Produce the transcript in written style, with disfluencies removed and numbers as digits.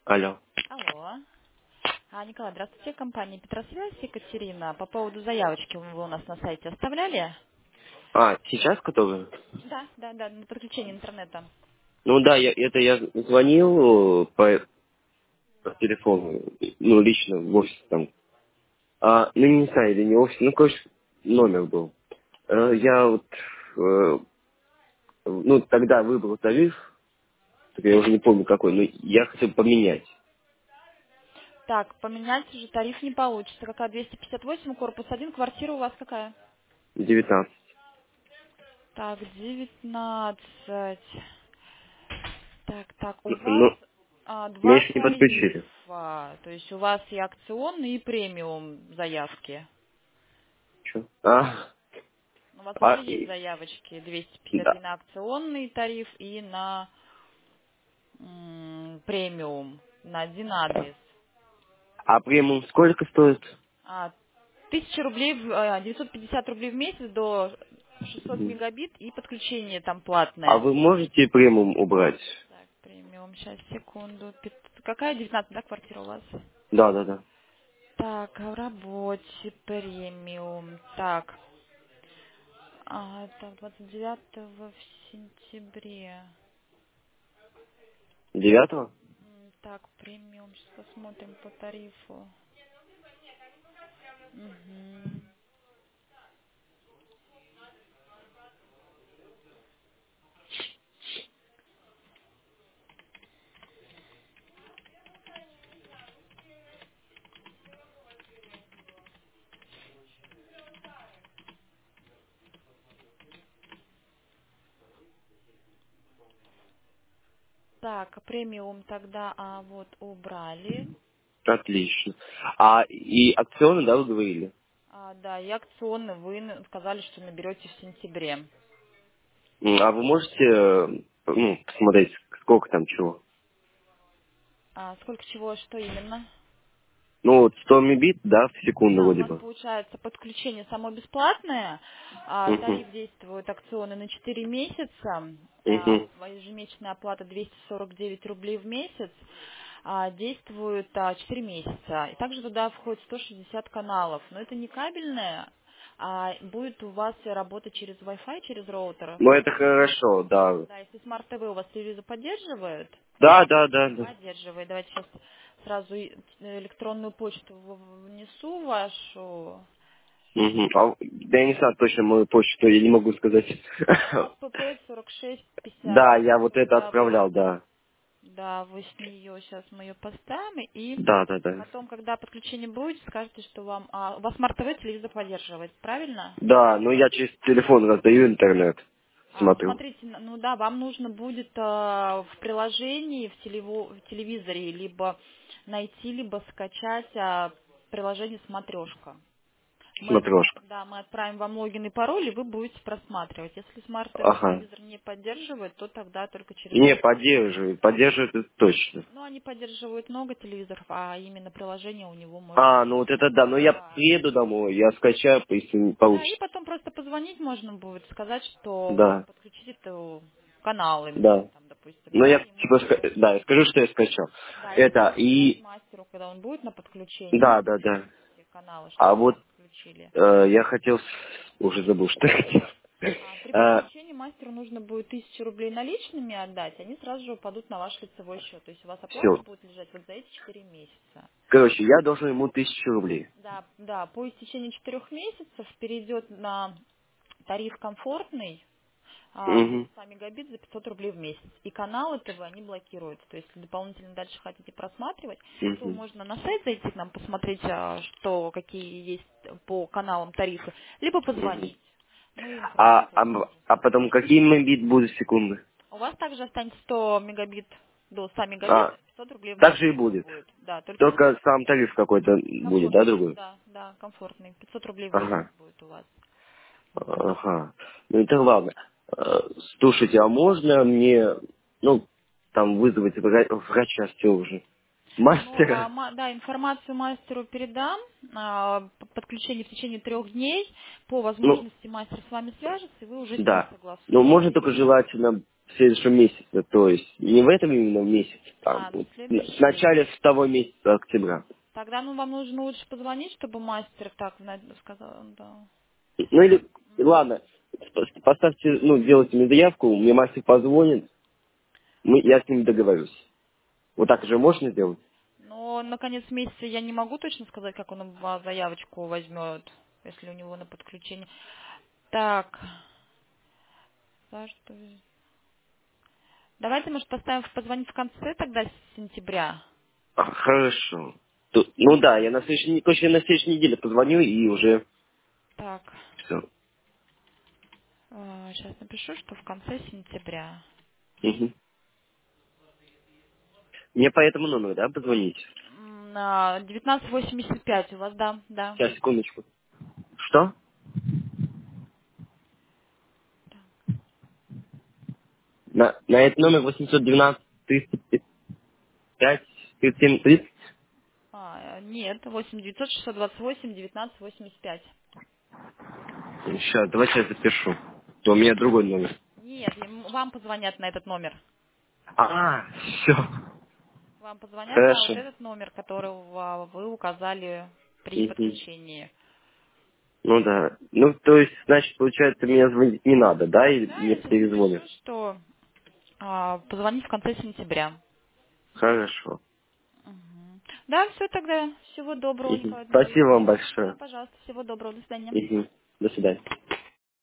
Алло. Алло. Николай, здравствуйте. Компания Петросвязь, Екатерина. По поводу заявочки вы у нас на сайте оставляли? Сейчас который? Да, на подключение интернета. Ну да, я звонил по телефону, ну лично в офис там. Ну не знаю, или не офис, ну короче, номер был. Я вот, ну тогда выбрал тариф, так я уже не помню какой, но я хотел поменять. Так, поменять уже тариф не получится. Какая 258, корпус 1, квартира у вас какая? 19. Так, 19. Так, у вас Ну, меня два еще не подключили. тарифа. То есть у вас и акционный, и премиум заявки. Че? У вас уже есть И, заявочки 250 и да. на акционный тариф, и на премиум, на один адрес. А премиум сколько стоит? 1000 рублей, 950 рублей в месяц до 600 мегабит и подключение там А платное. вы можете премиум убрать? Так, премиум, сейчас, секунду. Какая 19, да, квартира у вас? Да. Так, в работе премиум. Так, так, 29 в сентябре. 9? Так, премиум, сейчас посмотрим по тарифу. Мгм. Так, премиум тогда вот убрали. Отлично. И акционы, да, вы говорили? Да, и акционный вы сказали, что наберете в сентябре. А вы можете, ну, посмотреть, сколько там чего? Сколько чего, что именно? Ну, вот 100 мегабит, да, в секунду Да, у вроде вас бы. получается подключение само бесплатное, Угу. тариф действует акционы на 4 месяца, Угу. ежемесячная оплата 249 рублей в месяц, действует 4 месяца. И также туда входит 160 каналов, но это не кабельное, будет у вас работать через Wi-Fi, через роутер. Ну, это хорошо, да. Да, если Smart TV у вас телевизор поддерживает, Да. поддерживает. Давайте сейчас сразу электронную почту внесу вашу. Угу. Да я не знаю точно мою почту, я не могу сказать. У вас pp 4650. Да, я вот это Да, вы, отправлял, да. да, вы с нее сейчас мы ее поставим. И Да. потом, когда подключение будет, скажете, что вам... у вас Smart TV телевизор поддерживает, правильно? Да, но я через телефон раздаю интернет, смотрю. Смотрите, ну да, вам нужно будет в приложении, в телевизоре, либо найти, либо скачать приложение «Смотрешка». Смотрешка. Мы отправим вам логин и пароль, и вы будете просматривать. Если Smart TV Ага. телевизор не поддерживает, то тогда только через Не, Wi-Fi. поддерживает это точно. Ну, они поддерживают много телевизоров, а именно приложение у него может Ну вот быть это да, но я плохо. приеду домой, я скачаю, если не Да, и получится. потом просто позвонить можно будет, сказать, что вам Да, подключить это канал именно, да. там, допустим, Но да, я и типа, можно будет. да, я скажу, что я скачал. Да, и Это, потом сказать и, мастеру, когда он будет на подключении, да. подключить все каналы, А чтобы вот вам подключили. я хотел, уже забыл, что я хотел. При Э, подключении мастеру нужно будет 1000 рублей наличными отдать, они сразу же упадут на ваш лицевой счет. То есть у вас оплата Все. будет лежать вот за эти 4 месяца. Короче, я должен ему 1000 рублей. Да, по истечении 4 месяцев перейдет на тариф комфортный, будет Угу, 100 мегабит за 500 рублей в месяц. И каналы ТВ они блокируют. То есть, если дополнительно дальше хотите просматривать, то угу. можно на сайт зайти к нам, посмотреть, какие есть по каналам тарифы, либо позвонить. Мы информацию сразу А потом скажем. какие мегабит будут секунды? У вас также останется 100 мегабит до 100 мегабит, А, 500 рублей в так месяц же и у вас будет. будет. Да, только Только сам тариф какой-то будет, да, комфортный. другой? Да, комфортный. 500 рублей в месяц Ага. будет у вас. Ага. Ну это ладно. Слушайте, а можно мне, ну, там вызвать врача все уже? Ну, Мастера? да, информацию мастеру передам. Подключение в течение 3 дней. По Ну, возможности мастер с вами свяжется, и вы уже с ним да. Но можно только согласуете. желательно в следующем месяце, то есть не в этом именно месяце, там, Ну, вот, в в следующем. начале второго месяца октября. Тогда, ну, вам нужно лучше позвонить, чтобы мастер так сказал, да. Ну или, ладно, поставьте, ну, делайте мне заявку, мне мастер позвонит, я с ним договорюсь. Вот так же можно сделать? Но на конец месяца я не могу точно сказать, как он у вас заявочку возьмет, если у него на подключение. Так, давайте, может, поставим позвонить в конце тогда сентября. Хорошо. Ну да, я точно на следующей неделе позвоню и уже Так, все. сейчас напишу, что в конце сентября. Мне по этому номеру, да, позвонить? 1985 у вас, да, да. Сейчас, секундочку. Что? На этот номер 812 305 37 30. Нет, 8900 628 1985. Сейчас, давайте я запишу. То у меня другой номер. Нет, вам позвонят на этот номер. Все. Вам позвонят на вот Хорошо. этот номер, который вы указали при Мгм. подключении. Ну да. Ну, то есть, значит, получается, мне звонить не надо, да? Или Да, мне я сейчас напишу, перезвонят? что позвонить в конце сентября. Хорошо. Мгм. Да, все тогда. Всего доброго, Мгм. Николай Спасибо Дмитриевич. вам Да, большое. пожалуйста, всего доброго. До свидания. Мгм. До свидания.